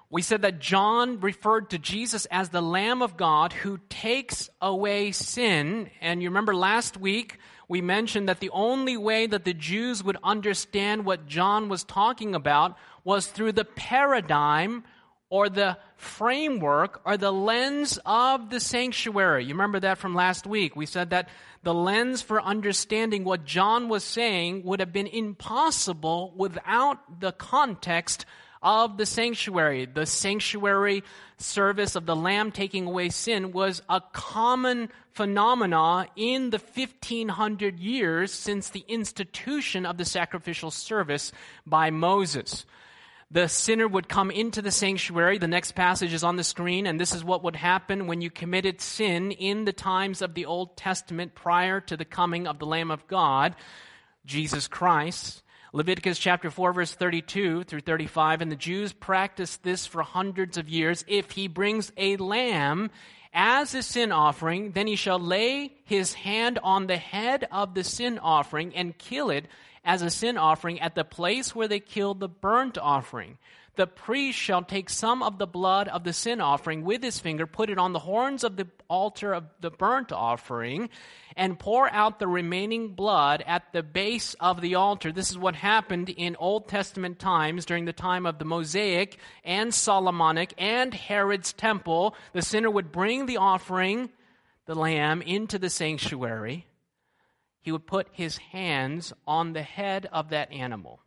We said that John referred to Jesus as the Lamb of God who takes away sin. And you remember last week we mentioned that the only way that the Jews would understand what John was talking about was through the paradigm or the framework or the lens of the sanctuary. You remember that from last week. We said that the lens for understanding what John was saying would have been impossible without the context of the sanctuary. The sanctuary service of the Lamb taking away sin was a common phenomena in the 1500 years since the institution of the sacrificial service by Moses. The sinner would come into the sanctuary. The next passage is on the screen, and this is what would happen when you committed sin in the times of the Old Testament prior to the coming of the Lamb of God, Jesus Christ. Leviticus chapter 4, verse 32 through 35, and the Jews practiced this for hundreds of years. If he brings a lamb as a sin offering, then he shall lay his hand on the head of the sin offering and kill it as a sin offering at the place where they killed the burnt offering. The priest shall take some of the blood of the sin offering with his finger, put it on the horns of the altar of the burnt offering, and pour out the remaining blood at the base of the altar. This is what happened in Old Testament times during the time of the Mosaic and Solomonic and Herod's temple. The sinner would bring the offering, the lamb, into the sanctuary. He would put his hands on the head of that animal.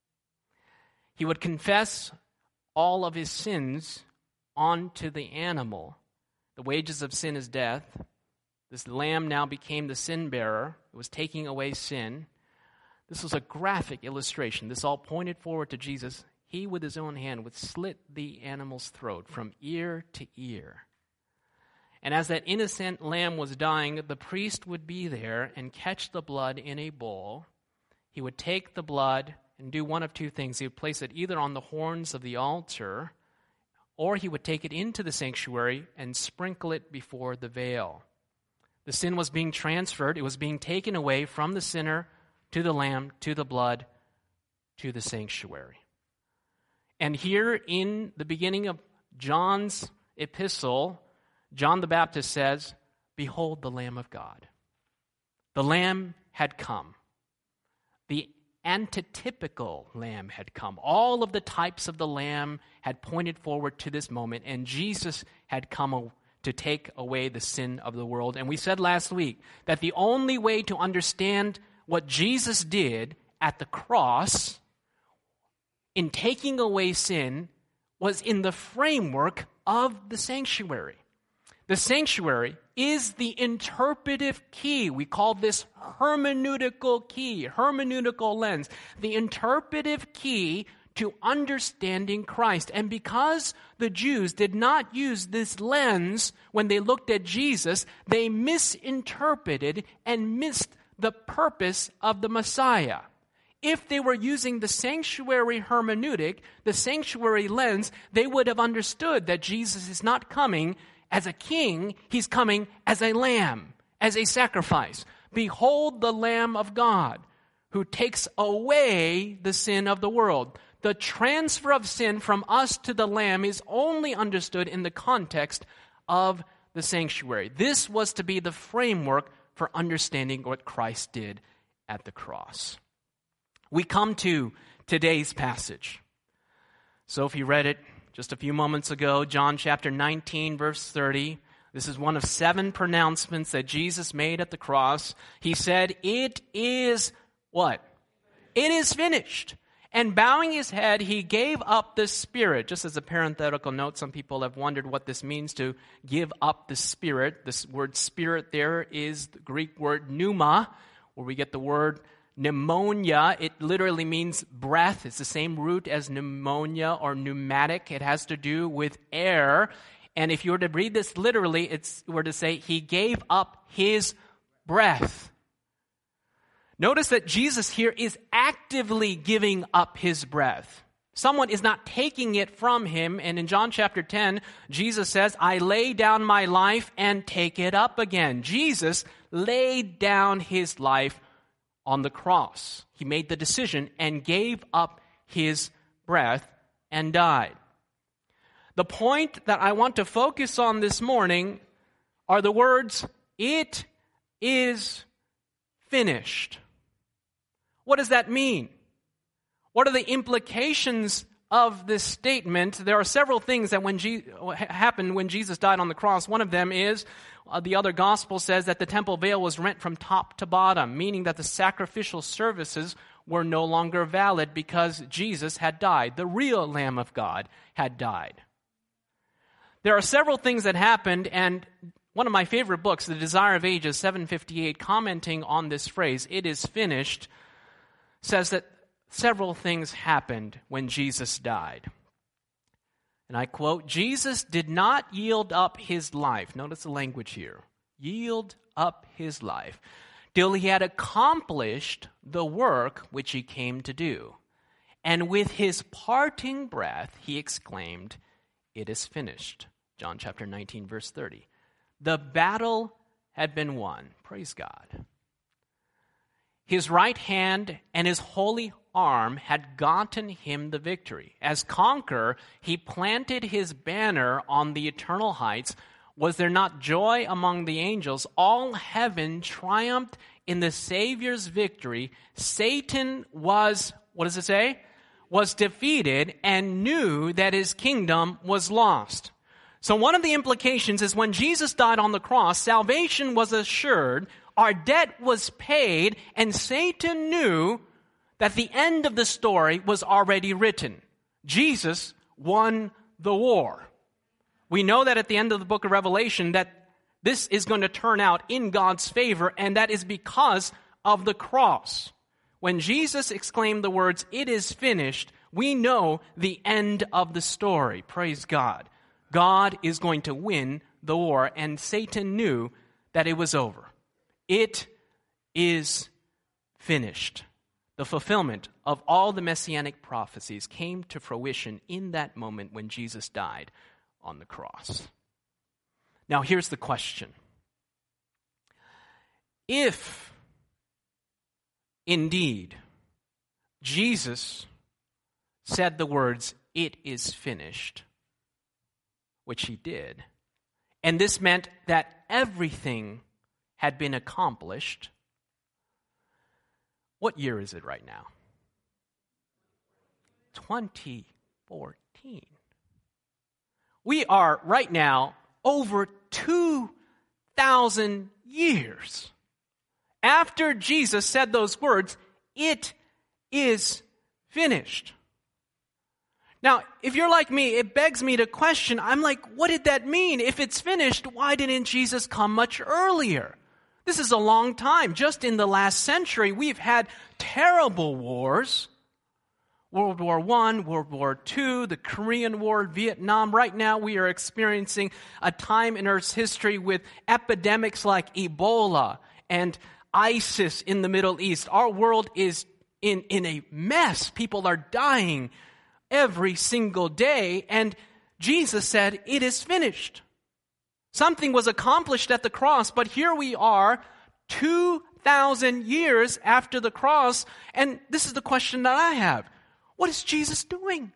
He would confess all of his sins onto the animal. The wages of sin is death. This lamb now became the sin bearer. It was taking away sin. This was a graphic illustration. This all pointed forward to Jesus. He, with his own hand, would slit the animal's throat from ear to ear. And as that innocent lamb was dying, the priest would be there and catch the blood in a bowl. He would take the blood and do one of two things. He would place it either on the horns of the altar, or he would take it into the sanctuary and sprinkle it before the veil. The sin was being transferred. It was being taken away from the sinner to the lamb, to the blood, to the sanctuary. And here in the beginning of John's epistle, John the Baptist says, "Behold the Lamb of God." The Lamb had come. The antitypical Lamb had come. All of the types of the Lamb had pointed forward to this moment, and Jesus had come to take away the sin of the world. And we said last week that the only way to understand what Jesus did at the cross in taking away sin was in the framework of the sanctuary. The sanctuary is the interpretive key. We call this hermeneutical key, hermeneutical lens, the interpretive key to understanding Christ. And because the Jews did not use this lens when they looked at Jesus, they misinterpreted and missed the purpose of the Messiah. If they were using the sanctuary hermeneutic, the sanctuary lens, they would have understood that Jesus is not coming as a king, he's coming as a lamb, as a sacrifice. Behold the Lamb of God who takes away the sin of the world. The transfer of sin from us to the Lamb is only understood in the context of the sanctuary. This was to be the framework for understanding what Christ did at the cross. We come to today's passage. Sophie read it just a few moments ago, John chapter 19, verse 30. This is one of 7 pronouncements that Jesus made at the cross. He said, "It is" what? "It is finished." And bowing his head, he gave up the spirit. Just as a parenthetical note, some people have wondered what this means to give up the spirit. This word spirit there is the Greek word pneuma, where we get the word pneumonia. It literally means breath. It's the same root as pneumonia or pneumatic. It has to do with air. And if you were to read this literally, it's were to say he gave up his breath. Notice that Jesus here is actively giving up his breath. Someone is not taking it from him. And in John chapter 10, Jesus says, "I lay down my life and take it up again." Jesus laid down his life on the cross. He made the decision and gave up his breath and died. The point that I want to focus on this morning are the words, "It is finished." What does that mean? What are the implications of this statement? There are several things that happened when Jesus died on the cross. One of them is, the other gospel says that the temple veil was rent from top to bottom, meaning that the sacrificial services were no longer valid because Jesus had died. The real Lamb of God had died. There are several things that happened, and one of my favorite books, The Desire of Ages, 758, commenting on this phrase, "It is finished," says that several things happened when Jesus died. And I quote, "Jesus did not yield up his life," notice the language here, "yield up his life, till he had accomplished the work which he came to do. And with his parting breath, he exclaimed, 'It is finished.'" John chapter 19, verse 30. The battle had been won. Praise God. His right hand and his holy arm had gotten him the victory. As conqueror, he planted his banner on the eternal heights. Was there not joy among the angels? All heaven triumphed in the Savior's victory. Satan was, what does it say? Was defeated and knew that his kingdom was lost. So one of the implications is when Jesus died on the cross, salvation was assured, our debt was paid, and Satan knew that the end of the story was already written. Jesus won the war. We know that at the end of the book of Revelation that this is going to turn out in God's favor, and that is because of the cross. When Jesus exclaimed the words, "It is finished," we know the end of the story. Praise God. God is going to win the war, and Satan knew that it was over. It is finished. The fulfillment of all the messianic prophecies came to fruition in that moment when Jesus died on the cross. Now here's the question. If indeed Jesus said the words, "It is finished," which he did, and this meant that everything had been accomplished, what year is it right now? 2014. We are right now over 2,000 years after Jesus said those words, "It is finished." Now, if you're like me, it begs me to question, I'm like, what did that mean? If it's finished, why didn't Jesus come much earlier? This is a long time. Just in the last century, we've had terrible wars. World War I, World War II, the Korean War, Vietnam. Right now, we are experiencing a time in Earth's history with epidemics like Ebola and ISIS in the Middle East. Our world is in a mess. People are dying every single day, and Jesus said, "It is finished." Something was accomplished at the cross, but here we are 2,000 years after the cross, and this is the question that I have. What is Jesus doing?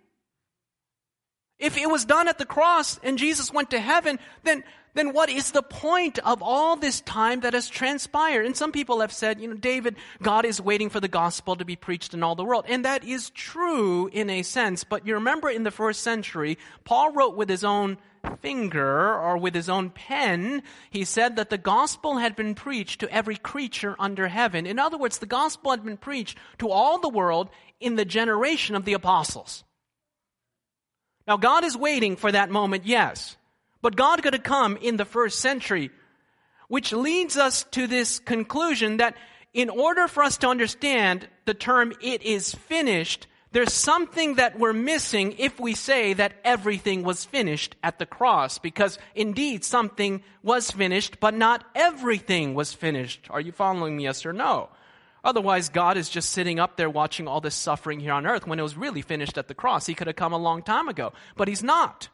If it was done at the cross and Jesus went to heaven, then what is the point of all this time that has transpired? And some people have said, David, God is waiting for the gospel to be preached in all the world. And that is true in a sense. But you remember in the first century, Paul wrote with his own finger or with his own pen. He said that the gospel had been preached to every creature under heaven. In other words, the gospel had been preached to all the world in the generation of the apostles. Now, God is waiting for that moment, yes. But God could have come in the first century, which leads us to this conclusion that in order for us to understand the term "it is finished," there's something that we're missing if we say that everything was finished at the cross. Because indeed, something was finished, but not everything was finished. Are you following me, yes or no? Otherwise, God is just sitting up there watching all this suffering here on earth when it was really finished at the cross. He could have come a long time ago, but he's not.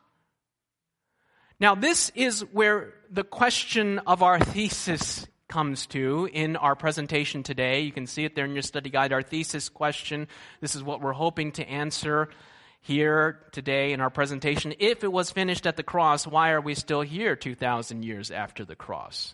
Now, this is where the question of our thesis comes to in our presentation today. You can see it there in your study guide, our thesis question. This is what we're hoping to answer. here today in our presentation, if it was finished at the cross, why are we still here 2,000 years after the cross?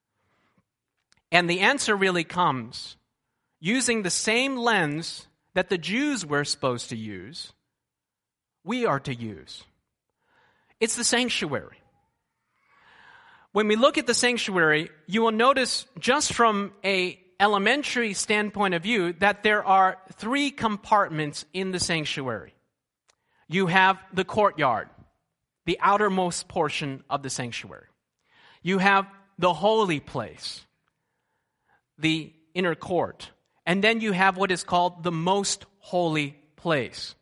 And the answer really comes using the same lens that the Jews were supposed to use, we are to use. It's the sanctuary. When we look at the sanctuary, you will notice just from an elementary standpoint of view that there are 3 compartments in the sanctuary. You have the courtyard, the outermost portion of the sanctuary. You have the holy place, the inner court. And then you have what is called the most holy place.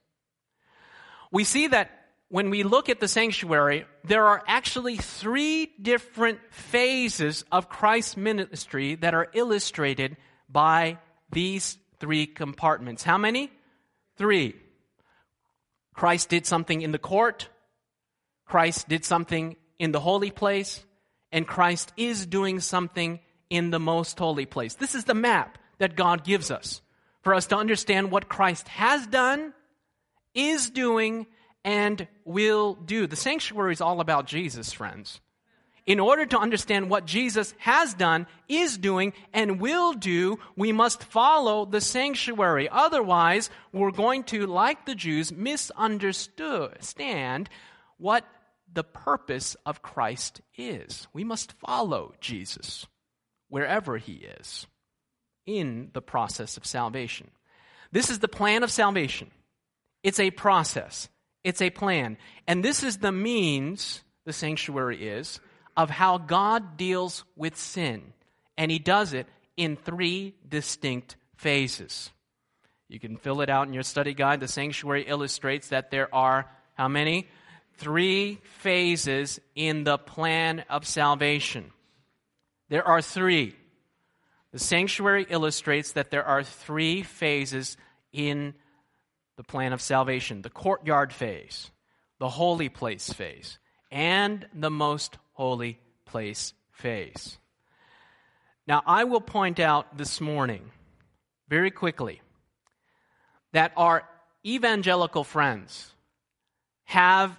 We see that when we look at the sanctuary, there are actually 3 different phases of Christ's ministry that are illustrated by these 3 compartments. How many? 3. Christ did something in the court, Christ did something in the holy place, and Christ is doing something in the most holy place. This is the map that God gives us for us to understand what Christ has done, is doing, and will do. The sanctuary is all about Jesus, friends. In order to understand what Jesus has done, is doing, and will do, we must follow the sanctuary. Otherwise, we're going to, like the Jews, misunderstand what the purpose of Christ is. We must follow Jesus wherever he is in the process of salvation. This is the plan of salvation. It's a process. It's a plan. And this is the means, the sanctuary is, of how God deals with sin. And he does it in 3 distinct phases. You can fill it out in your study guide. The sanctuary illustrates that there are, how many? 3 phases in the plan of salvation. There are 3. The sanctuary illustrates that there are 3 phases in the plan of salvation. The courtyard phase, the holy place phase, and the most holy place phase. Now, I will point out this morning, very quickly, that our evangelical friends have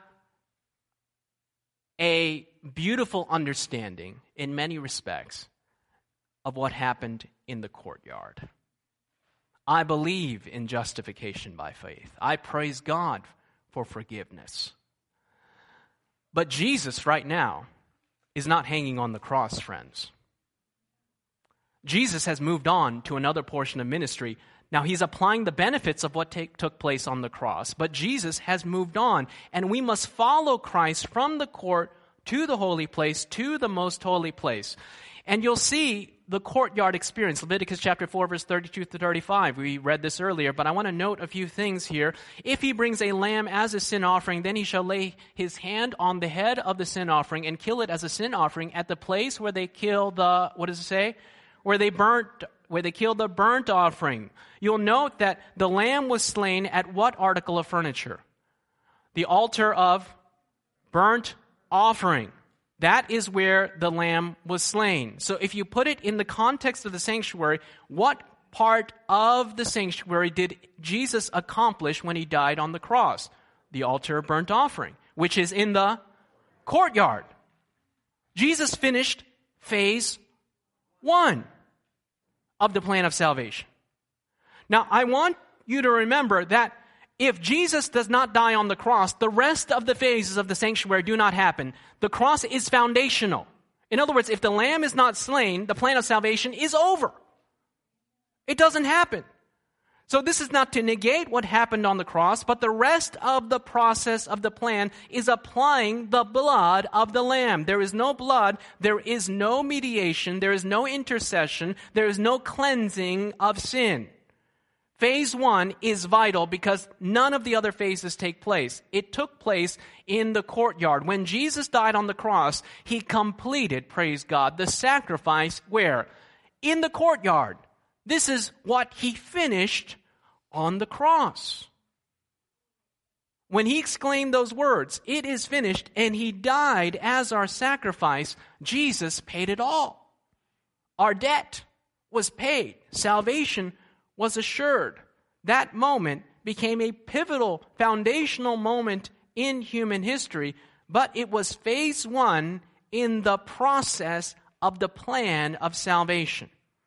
a beautiful understanding, in many respects, of what happened in the courtyard. I believe in justification by faith. I praise God for forgiveness. But Jesus right now is not hanging on the cross, friends. Jesus has moved on to another portion of ministry. Now, he's applying the benefits of what took place on the cross, but Jesus has moved on, and we must follow Christ from the court to the holy place, to the most holy place. And you'll see the courtyard experience, Leviticus chapter 4, verse 32 to 35. We read this earlier, but I want to note a few things here. If he brings a lamb as a sin offering, then he shall lay his hand on the head of the sin offering and kill it as a sin offering at the place where they kill the, what does it say? Where they killed the burnt offering. You'll note that the lamb was slain at what article of furniture? The altar of burnt offering. That is where the lamb was slain. So if you put it in the context of the sanctuary, what part of the sanctuary did Jesus accomplish when he died on the cross? The altar of burnt offering, which is in the courtyard. Jesus finished phase 1 of the plan of salvation. Now, I want you to remember that if Jesus does not die on the cross, the rest of the phases of the sanctuary do not happen. The cross is foundational. In other words, if the lamb is not slain, the plan of salvation is over. It doesn't happen. So this is not to negate what happened on the cross, but the rest of the process of the plan is applying the blood of the lamb. There is no blood, there is no mediation, there is no intercession, there is no cleansing of sin. Phase 1 is vital because none of the other phases take place. It took place in the courtyard. When Jesus died on the cross, he completed, praise God, the sacrifice where? In the courtyard. This is what he finished on the cross. When he exclaimed those words, "It is finished," and he died as our sacrifice, Jesus paid it all. Our debt was paid. Salvation was assured. That moment, became a pivotal, foundational moment in human history, but it was phase one in the process of the plan of salvation.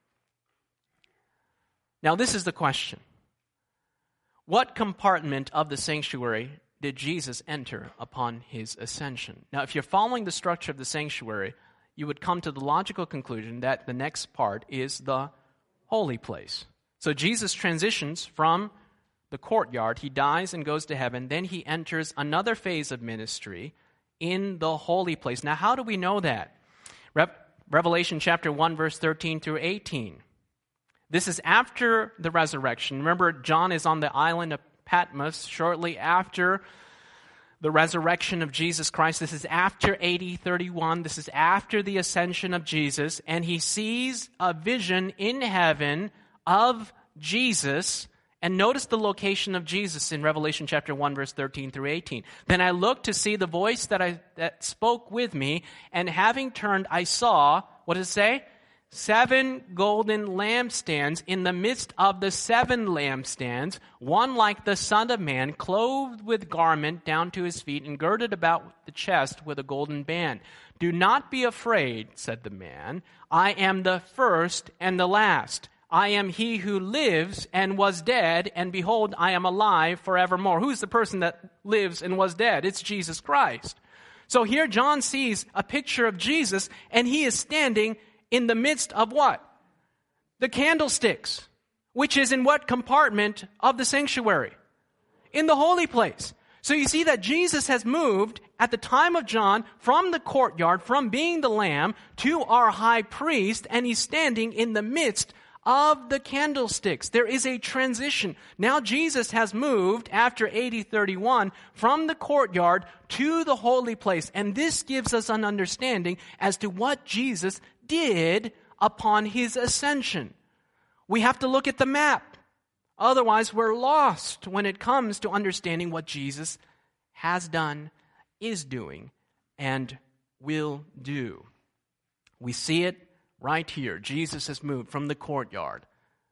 Now, this is the question. What compartment of the sanctuary did Jesus enter upon his ascension? Now, if you're following the structure of the sanctuary, you would come to the logical conclusion that the next part is the holy place. So Jesus transitions from the courtyard, he dies and goes to heaven, then he enters another phase of ministry in the holy place. Now, how do we know that? Revelation chapter 1, verse 13 through 18. This is after the resurrection. Remember, John is on the island of Patmos shortly after the resurrection of Jesus Christ. This is after AD 31. This is after the ascension of Jesus. And he sees a vision in heaven of Jesus. And notice the location of Jesus in Revelation chapter 1, verse 13 through 18. Then I looked to see the voice that spoke with me, and having turned, I saw, what does it say? 7 golden lampstands. In the midst of the 7 lampstands, one like the Son of Man, clothed with garment down to his feet, and girded about the chest with a golden band. Do not be afraid, said the man. I am the first and the last. I am he who lives and was dead, and behold, I am alive forevermore. Who's the person that lives and was dead? It's Jesus Christ. So here John sees a picture of Jesus, and he is standing in the midst of what? The candlesticks, which is in what compartment of the sanctuary? In the holy place. So you see that Jesus has moved at the time of John from the courtyard, from being the lamb to our high priest, and he's standing in the midst of the candlesticks. There is a transition. Now Jesus has moved after AD 31 from the courtyard to the holy place. And this gives us an understanding as to what Jesus did upon his ascension. We have to look at the map. Otherwise, we're lost when it comes to understanding what Jesus has done, is doing, and will do. We see it right here. Jesus has moved from the courtyard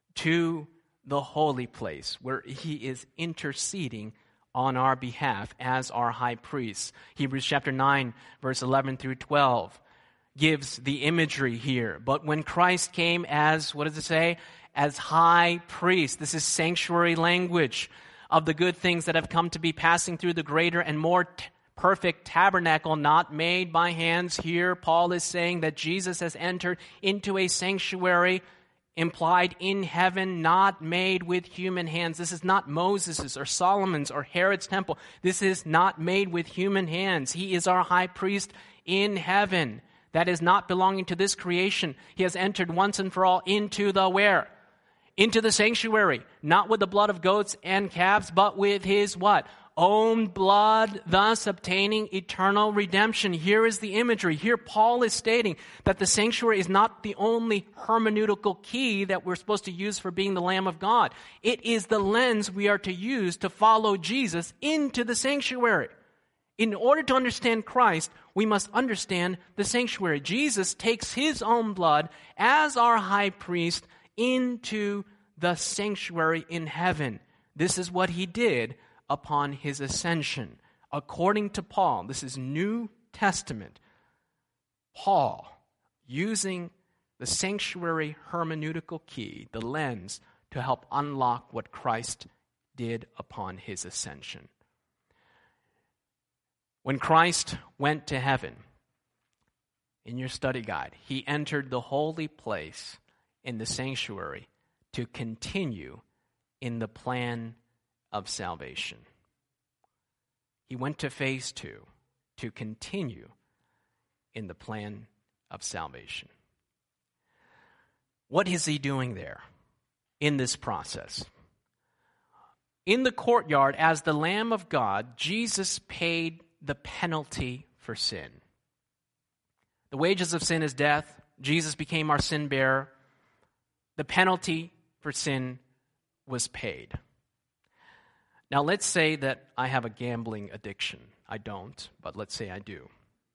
to the holy place where he is interceding on our behalf as our high priest. Hebrews chapter 9, verse 11 through 12 gives the imagery here. But when Christ came as, what does it say? As high priest. This is sanctuary language of the good things that have come to be, passing through the greater and more perfect tabernacle not made by hands. Here Paul is saying that Jesus has entered into a sanctuary implied in heaven, not made with human hands. This is not Moses's or Solomon's or Herod's temple. This is not made with human hands. He is our high priest in heaven. That is not belonging to this creation. He has entered once and for all into the where? Into the sanctuary. Not with the blood of goats and calves, but with his what? Own blood, thus obtaining eternal redemption. Here is the imagery. Here Paul is stating that the sanctuary is not the only hermeneutical key that we're supposed to use for being the Lamb of God. It is the lens we are to use to follow Jesus into the sanctuary. In order to understand Christ, we must understand the sanctuary. Jesus takes his own blood as our high priest into the sanctuary in heaven. This is what he did upon his ascension. According to Paul, this is New Testament. Paul, using the sanctuary hermeneutical key, the lens, to help unlock what Christ did upon his ascension. When Christ went to heaven, in your study guide, he entered the holy place in the sanctuary to continue in the plan of salvation. He went to phase 2 to continue in the plan of salvation. What is he doing there in this process? In the courtyard, as the Lamb of God, Jesus paid the penalty for sin. The wages of sin is death. Jesus became our sin bearer. The penalty for sin was paid. Now, let's say that I have a gambling addiction. I don't, but let's say I do.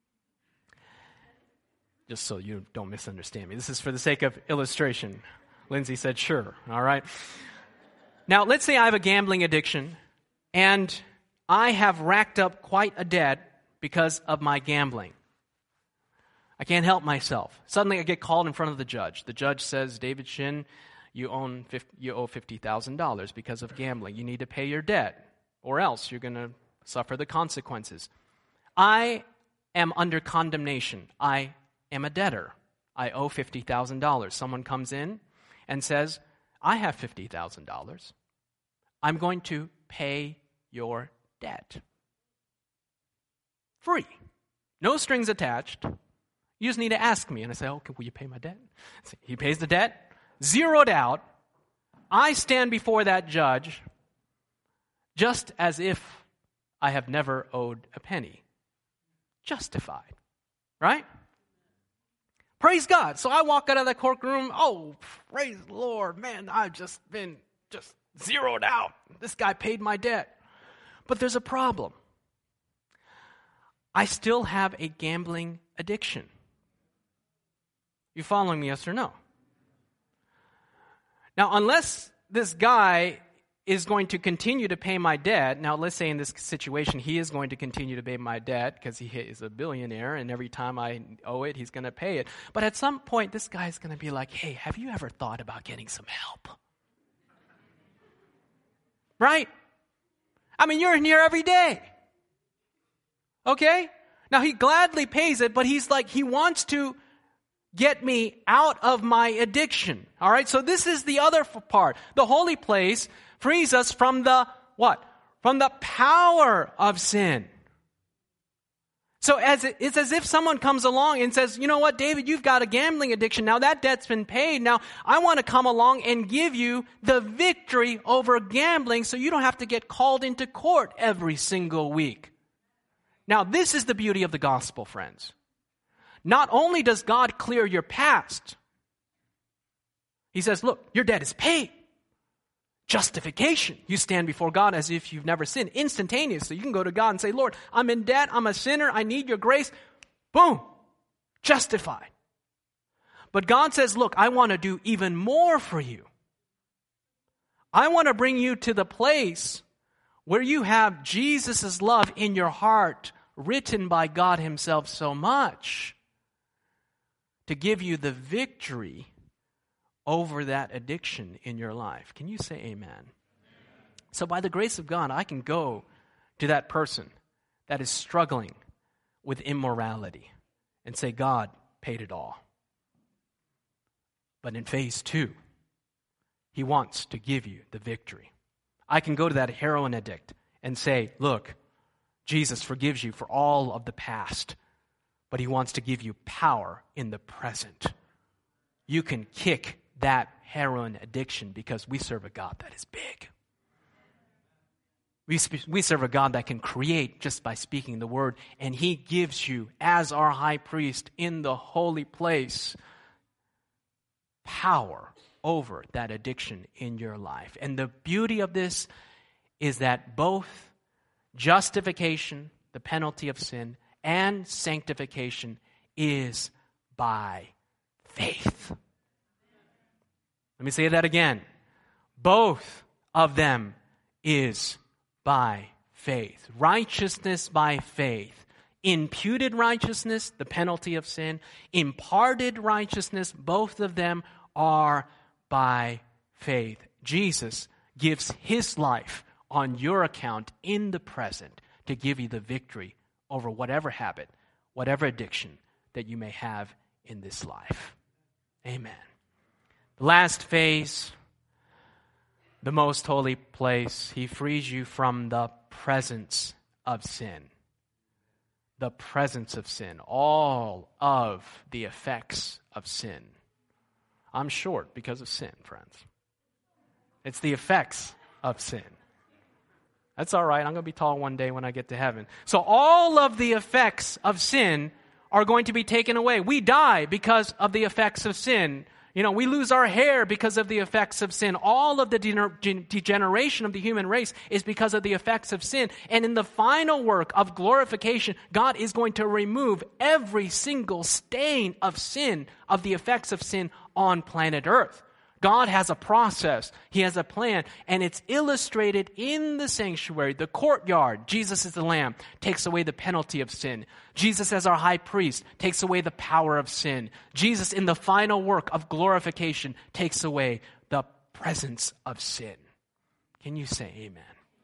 Just so you don't misunderstand me. This is for the sake of illustration. Lindsay said, sure. All right. Now, let's say I have a gambling addiction, and I have racked up quite a debt because of my gambling. I can't help myself. Suddenly I get called in front of the judge. The judge says, David Shin, you owe $50,000 because of gambling. You need to pay your debt, or else you're going to suffer the consequences. I am under condemnation. I am a debtor. I owe $50,000. Someone comes in and says, I have $50,000. I'm going to pay your debt. Free. No strings attached. You just need to ask me. And I say, okay, will you pay my debt? He pays the debt, zeroed out. I stand before that judge just as if I have never owed a penny. Justified. Right? Praise God. So I walk out of that courtroom. Oh, praise the Lord. Man, I've just been zeroed out. This guy paid my debt. But there's a problem. I still have a gambling addiction. You following me, yes or no? Now, unless this guy is going to continue to pay my debt, now let's say in this situation he is going to continue to pay my debt because he is a billionaire and every time I owe it, he's going to pay it. But at some point, this guy's going to be like, hey, have you ever thought about getting some help? Right? I mean, you're in here every day. Okay? Now, he gladly pays it, but he's like, he wants to get me out of my addiction. All right? So this is the other part. The holy place frees us from the what? From the power of sin. So it's as if someone comes along and says, you know what, David, you've got a gambling addiction. Now that debt's been paid. Now I want to come along and give you the victory over gambling so you don't have to get called into court every single week. Now this is the beauty of the gospel, friends. Not only does God clear your past, He says, look, your debt is paid. Justification. You stand before God as if you've never sinned. Instantaneously, you can go to God and say, Lord, I'm in debt. I'm a sinner. I need your grace. Boom. Justified. But God says, look, I want to do even more for you. I want to bring you to the place where you have Jesus' love in your heart, written by God Himself so much, to give you the victory over that addiction in your life. Can you say amen? So by the grace of God, I can go to that person that is struggling with immorality and say, God paid it all. But in phase 2, He wants to give you the victory. I can go to that heroin addict and say, look, Jesus forgives you for all of the past, but He wants to give you power in the present. You can kick that heroin addiction because we serve a God that is big. We serve a God that can create just by speaking the word, and He gives you, as our high priest in the holy place, power over that addiction in your life. And the beauty of this is that both justification, the penalty of sin, and sanctification is by faith. Let me say that again. Both of them is by faith. Righteousness by faith. Imputed righteousness, the penalty of sin. Imparted righteousness, both of them are by faith. Jesus gives His life on your account in the present to give you the victory over whatever habit, whatever addiction that you may have in this life. Amen. The last phase, the most holy place, He frees you from the presence of sin. The presence of sin. All of the effects of sin. I'm short because of sin, friends. It's the effects of sin. That's all right. I'm going to be tall one day when I get to heaven. So all of the effects of sin are going to be taken away. We die because of the effects of sin. You know, we lose our hair because of the effects of sin. All of the degeneration of the human race is because of the effects of sin. And in the final work of glorification, God is going to remove every single stain of sin, of the effects of sin on planet Earth. God has a process. He has a plan, and it's illustrated in the sanctuary, the courtyard. Jesus is the Lamb, takes away the penalty of sin. Jesus as our high priest takes away the power of sin. Jesus in the final work of glorification takes away the presence of sin. Can you say amen?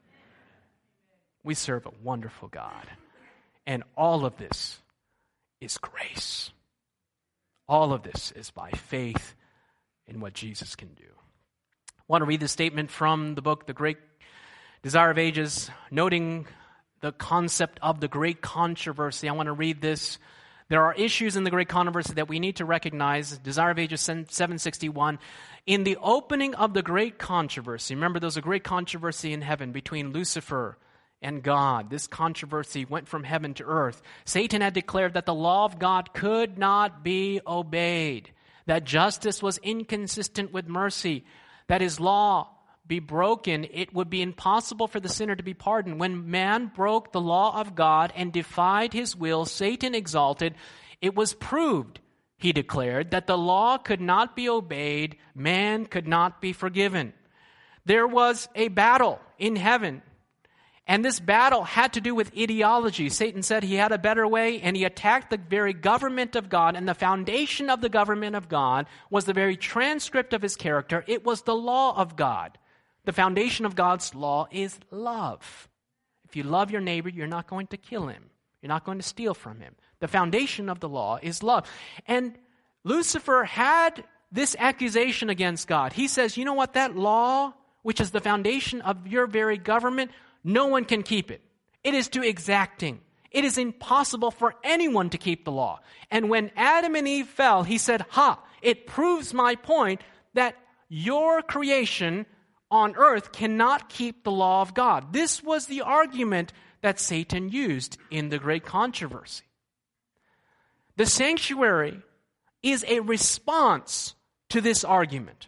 We serve a wonderful God, and all of this is grace. All of this is by faith in what Jesus can do. I want to read this statement from the book, The Great Desire of Ages, noting the concept of the great controversy. I want to read this. There are issues in the great controversy that we need to recognize. Desire of Ages 761. In the opening of the great controversy, remember there was a great controversy in heaven between Lucifer and God. This controversy went from heaven to earth. Satan had declared that the law of God could not be obeyed, that justice was inconsistent with mercy, that his law be broken, it would be impossible for the sinner to be pardoned. When man broke the law of God and defied his will, Satan exalted, it was proved, he declared, that the law could not be obeyed, man could not be forgiven. There was a battle in heaven, and this battle had to do with ideology. Satan said he had a better way, and he attacked the very government of God, and the foundation of the government of God was the very transcript of his character. It was the law of God. The foundation of God's law is love. If you love your neighbor, you're not going to kill him. You're not going to steal from him. The foundation of the law is love. And Lucifer had this accusation against God. He says, you know what, that law, which is the foundation of your very government, no one can keep it. It is too exacting. It is impossible for anyone to keep the law. And when Adam and Eve fell, he said, it proves my point that your creation on earth cannot keep the law of God. This was the argument that Satan used in the great controversy. The sanctuary is a response to this argument.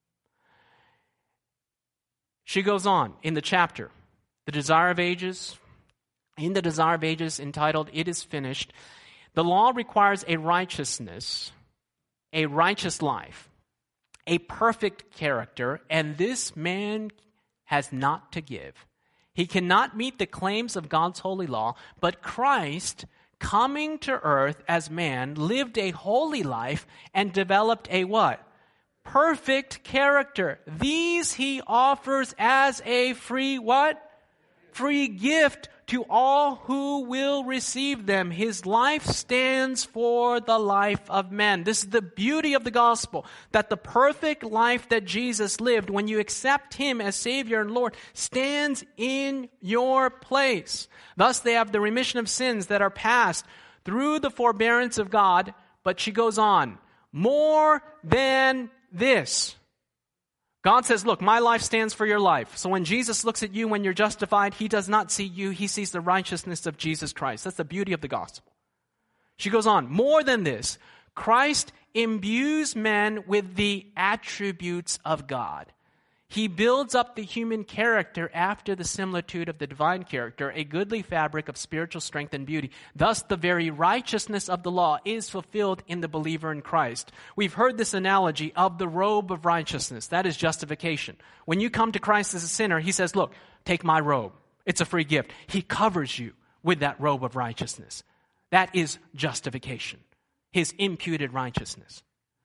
She goes on in the chapter. The Desire of Ages, in the Desire of Ages entitled, It is Finished, the law requires a righteousness, a righteous life, a perfect character, and this man has not to give. He cannot meet the claims of God's holy law, but Christ, coming to earth as man, lived a holy life and developed a what? Perfect character. These he offers as a free what? Free gift to all who will receive them. His life stands for the life of men. This is the beauty of the gospel, that the perfect life that Jesus lived, when you accept him as Savior and Lord, stands in your place. Thus they have the remission of sins that are passed through the forbearance of God. But she goes on, more than this. God says, look, my life stands for your life. So when Jesus looks at you when you're justified, he does not see you. He sees the righteousness of Jesus Christ. That's the beauty of the gospel. She goes on, more than this, Christ imbues men with the attributes of God. He builds up the human character after the similitude of the divine character, a goodly fabric of spiritual strength and beauty. Thus, the very righteousness of the law is fulfilled in the believer in Christ. We've heard this analogy of the robe of righteousness. That is justification. When you come to Christ as a sinner, he says, look, take my robe. It's a free gift. He covers you with that robe of righteousness. That is justification, his imputed righteousness.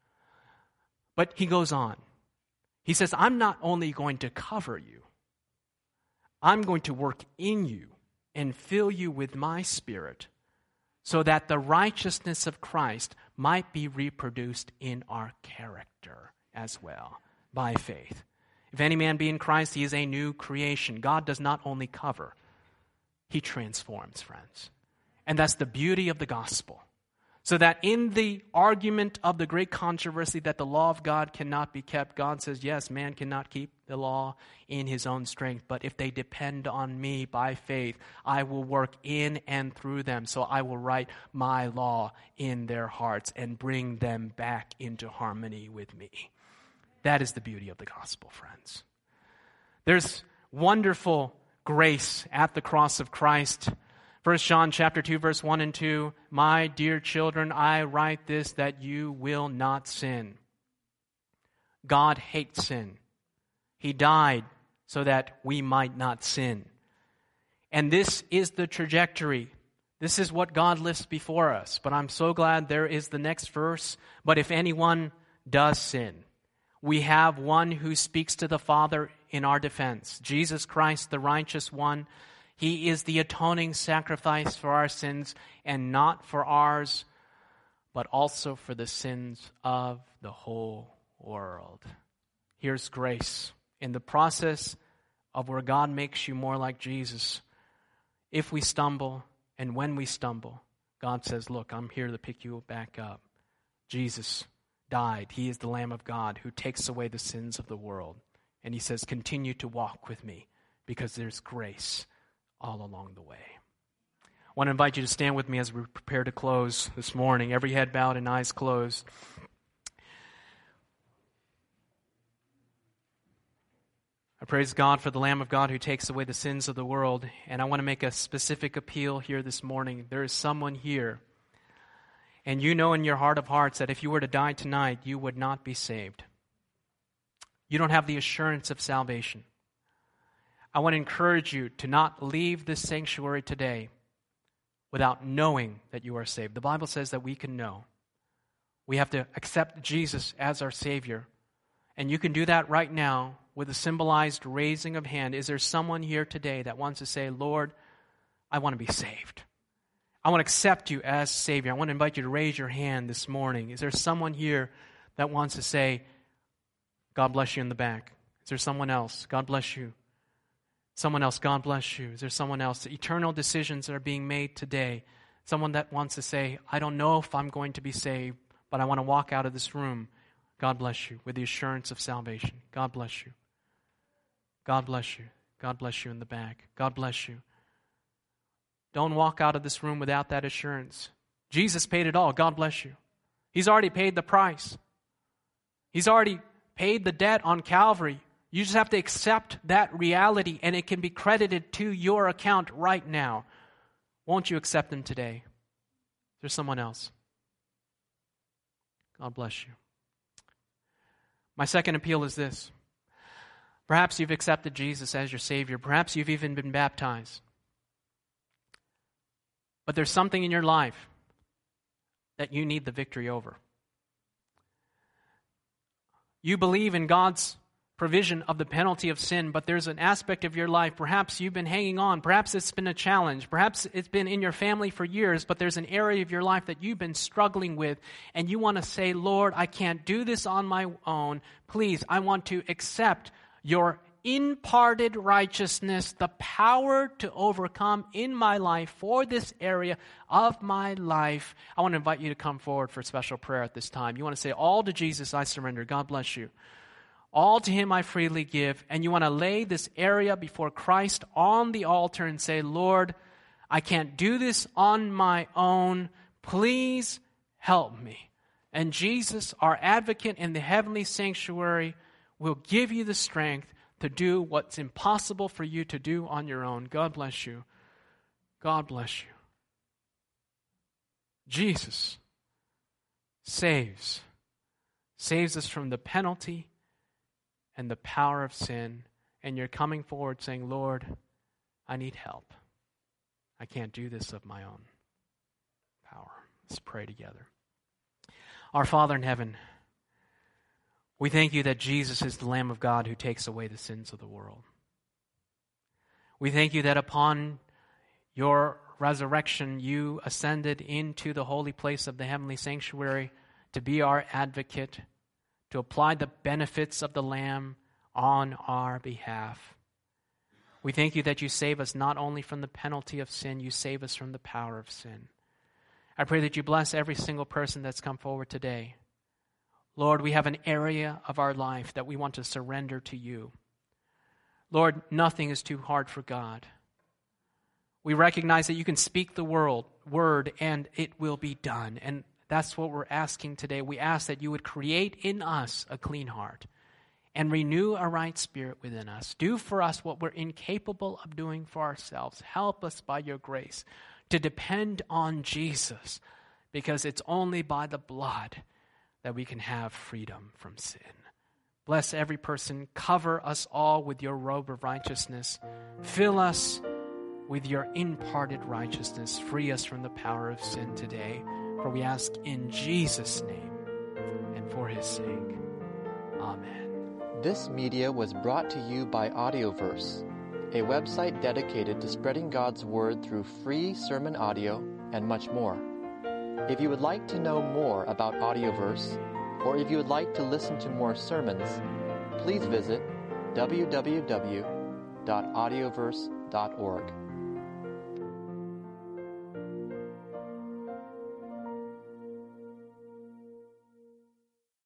But he goes on. He says, I'm not only going to cover you, I'm going to work in you and fill you with my Spirit so that the righteousness of Christ might be reproduced in our character as well by faith. If any man be in Christ, he is a new creation. God does not only cover, he transforms, friends. And that's the beauty of the gospel. So that in the argument of the great controversy that the law of God cannot be kept, God says, yes, man cannot keep the law in his own strength, but if they depend on me by faith, I will work in and through them. So I will write my law in their hearts and bring them back into harmony with me. That is the beauty of the gospel, friends. There's wonderful grace at the cross of Christ. 1 John chapter 2, verse 1 and 2, my dear children, I write this that you will not sin. God hates sin. He died so that we might not sin. And this is the trajectory. This is what God lists before us. But I'm so glad there is the next verse. But if anyone does sin, we have one who speaks to the Father in our defense. Jesus Christ, the righteous one. He is the atoning sacrifice for our sins, and not for ours, but also for the sins of the whole world. Here's grace. In the process of where God makes you more like Jesus, if we stumble and when we stumble, God says, look, I'm here to pick you back up. Jesus died. He is the Lamb of God who takes away the sins of the world. And he says, continue to walk with me because there's grace all along the way. I want to invite you to stand with me as we prepare to close this morning, every head bowed and eyes closed. I praise God for the Lamb of God who takes away the sins of the world. And I want to make a specific appeal here this morning. There is someone here, and you know in your heart of hearts that if you were to die tonight, you would not be saved. You don't have the assurance of salvation. I want to encourage you to not leave this sanctuary today without knowing that you are saved. The Bible says that we can know. We have to accept Jesus as our Savior. And you can do that right now with a symbolized raising of hand. Is there someone here today that wants to say, Lord, I want to be saved. I want to accept you as Savior. I want to invite you to raise your hand this morning. Is there someone here that wants to say, God bless you in the back? Is there someone else? God bless you. Someone else, God bless you. Is there someone else? Eternal decisions that are being made today. Someone that wants to say, I don't know if I'm going to be saved, but I want to walk out of this room. God bless you with the assurance of salvation. God bless you. God bless you. God bless you in the back. God bless you. Don't walk out of this room without that assurance. Jesus paid it all. God bless you. He's already paid the price. He's already paid the debt on Calvary. You just have to accept that reality, and it can be credited to your account right now. Won't you accept Him today? Is there someone else? God bless you. My second appeal is this. Perhaps you've accepted Jesus as your Savior. Perhaps you've even been baptized. But there's something in your life that you need the victory over. You believe in God's provision of the penalty of sin, but there's an aspect of your life, perhaps you've been hanging on, perhaps it's been a challenge, perhaps it's been in your family for years, but there's an area of your life that you've been struggling with, and you want to say, Lord, I can't do this on my own. Please, I want to accept your imparted righteousness, the power to overcome in my life for this area of my life. I want to invite you to come forward for special prayer at this time. You want to say, all to Jesus I surrender. God bless you. All to Him I freely give. And you want to lay this area before Christ on the altar and say, Lord, I can't do this on my own. Please help me. And Jesus, our advocate in the heavenly sanctuary, will give you the strength to do what's impossible for you to do on your own. God bless you. God bless you. Jesus saves us from the penalty and the power of sin. And you're coming forward saying, Lord, I need help. I can't do this of my own power. Let's pray together. Our Father in heaven, we thank you that Jesus is the Lamb of God who takes away the sins of the world. We thank you that upon your resurrection, you ascended into the holy place of the heavenly sanctuary to be our advocate, to apply the benefits of the Lamb on our behalf. We thank you that you save us not only from the penalty of sin, you save us from the power of sin. I pray that you bless every single person that's come forward today. Lord, we have an area of our life that we want to surrender to you. Lord, nothing is too hard for God. We recognize that you can speak the word and it will be done. And that's what we're asking today. We ask that you would create in us a clean heart and renew a right spirit within us. Do for us what we're incapable of doing for ourselves. Help us by your grace to depend on Jesus, because it's only by the blood that we can have freedom from sin. Bless every person. Cover us all with your robe of righteousness. Fill us with your imparted righteousness. Free us from the power of sin today. For we ask in Jesus' name and for his sake. Amen. This media was brought to you by Audioverse, a website dedicated to spreading God's Word through free sermon audio and much more. If you would like to know more about Audioverse, or if you would like to listen to more sermons, please visit www.audioverse.org.